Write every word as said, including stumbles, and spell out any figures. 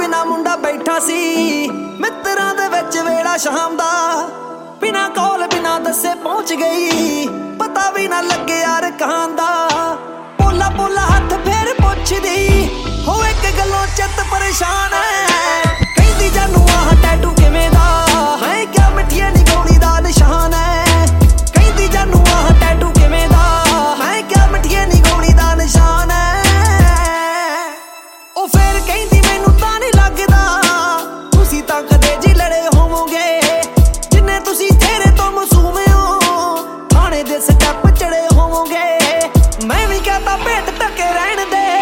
ਨਾ ਮੁੰਡਾ ਬੈਠਾ ਸੀ ਮਿੱਤਰਾਂ ਦੇ ਵਿੱਚ ਵੇਲਾ ਸ਼ਾਮ ਦਾ ਬਿਨਾ ਕੌਲ ਬਿਨਾ ਦੱਸੇ ਪਹੁੰਚ ਗਈ ਪਤਾ ਵੀ ਨਾ ਲੱਗੇ ਯਾਰ ਕਾਂ ਦਾ ਪੋਲਾ ਪੋਲਾ ਹੱਥ ਫੇਰ ਪੁੱਛਦੀ ਹੋ ਇੱਕ ਗੱਲੋਂ ਚਿੱਤ ਪਰੇਸ਼ਾਨ ਹੈ ਕਹਿੰਦੀ ਜਾਨੂ ਆਹ ਟੈਟੂ ਕਿਵੇਂ ਦਾ ਹੈ ਕਿਆ ਮਿੱਠੀਏ ਨੀ ਗੋਲੀ ਦਾ ਨਿਸ਼ਾਨ ਹੈ ਕਹਿੰਦੀ ਜਾਨੂ ਆਹ ਟੈਟੂ ਕਿਵੇਂ ਦਾ ਹੈ ਕਿਆ ਮਿੱਠੀਏ ਨੀ ਗੋਲੀ ਦਾ ਨਿਸ਼ਾਨ ਹੈ ਉਹ ਫੇਰ ਕਹਿੰਦੀ ਮੈਨੂੰ ਤਾਂ ਨਹੀਂ ਲੱਗਦਾ ਤੁਸੀਂ ਤਾਂ ਕਦੇ ਜੀ ਲੜੇ ਹੋਵੋਗੇ ਜਿੰਨੇ ਤੁਸੀਂ ਤੇਰੇ ਤੋਂ ਮਾਸੂਮ ਹੋ ਥਾਣੇ ਦੇ ਸਟੈਪ ਚੜੇ ਹੋਵੋਗੇ ਮੈਂ ਵੀ ਕਹਤਾ ਭੇਟ ਟਕੇ ਰਹਿਣ ਦੇ